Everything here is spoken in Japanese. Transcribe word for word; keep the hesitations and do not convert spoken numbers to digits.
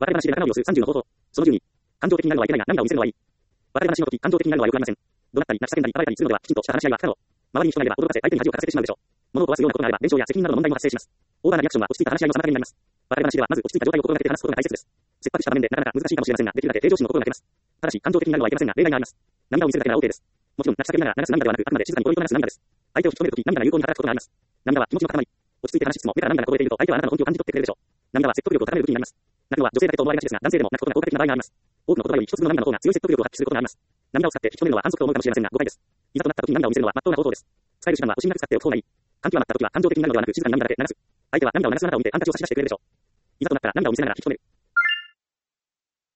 笑い話で仲直りをするさんじゅうの方法。そのじゅうに、感情的になるのはいけないが涙を見せるのはいい。笑い話の時、感情的になるのはよくありません。怒鳴ったり、泣き叫んだり、暴れたりするのでは、きちんとした話し合いは不可能。周りに人がいれば驚かせ、相手に恥をかかせてしまうでしょう。物を壊すようなことがあれば、弁償や責任などの問題も発生します。オーバーなリアクションは落ち着いた話し合いの妨げになります。笑い話ではまず落ち着いた状態を心がけて話すことが大切です。切迫した場面でなかなか難しいかもしれませんが、できるだけ平常心の心がけます。ただし、感情的になるのはいけませんが、例外があります。涙を見せるだけなら OK です。もちろん、泣き叫びながら流す涙ではなく、あくまで静かに恋人が流す涙です。相手を引き止めるとき、涙が有効に働くことがあります。涙は気持ちの塊。落ち着いて話しつつも、目から涙がこぼれていると、相手はあなたの本気を感じ取ってくれるでしょう。涙は説得力を高める武器になります。泣くのは女性だけと思われがちですが、男性でも泣くことが効果的な場合があります。多くの言葉より一粒の涙の方が強い説得力を発揮することがあります。涙を使って引き止めるのは反則と思うかもしれませんが、誤解です。いざとなった時に涙を見せるのは真っ当な方法です。使える手段は惜しみなく使っておく方がいい。感極まった時は感情的になるのではなく、静かに涙だけ流す。相手は涙を流すあなたを見てハンカチを差し出してくれるでしょう。いざとなったら涙を見せながら引き止める。